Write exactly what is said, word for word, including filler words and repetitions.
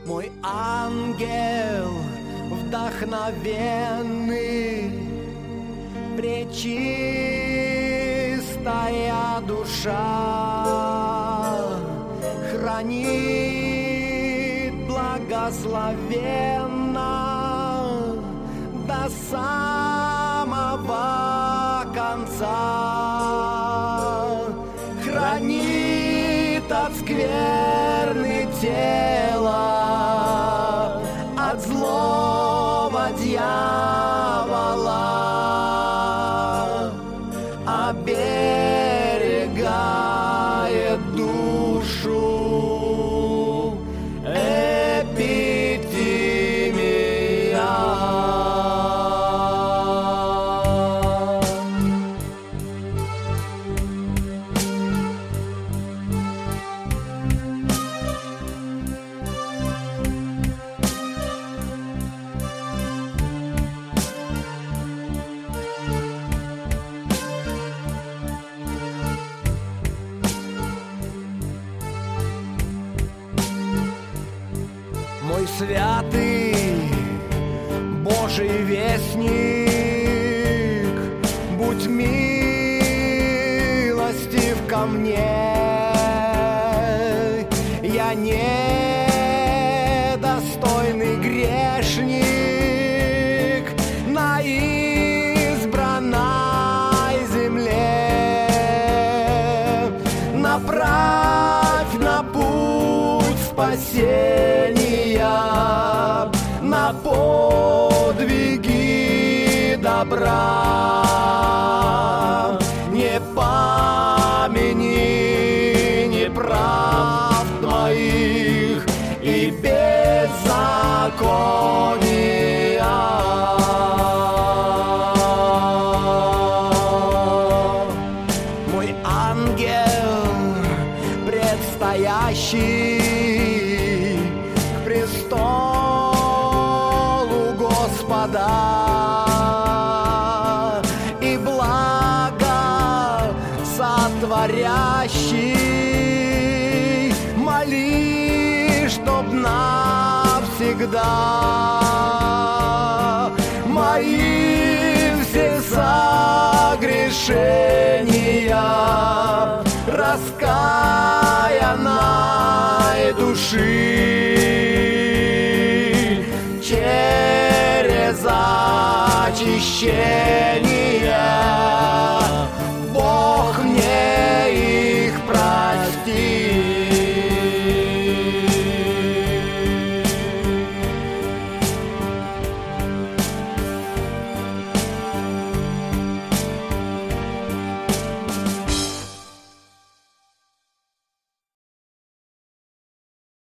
Мой ангел вдохновенный, пречистая душа хранит благословенно до самого конца, хранит от скверны тело, от злого дьявола, оберегает душу эпитимия. Мой святый Божий вестник, будь милостив ко мне. Я недостойный грешник на избранной земле. Направь на путь спасения, на подвиги добра. Не помяни неправд моих и беззакония. Мой ангел предстоящий к престолу Господа и благо сотворящий, моли, чтоб навсегда мои все согрешения раскаянной души через очищение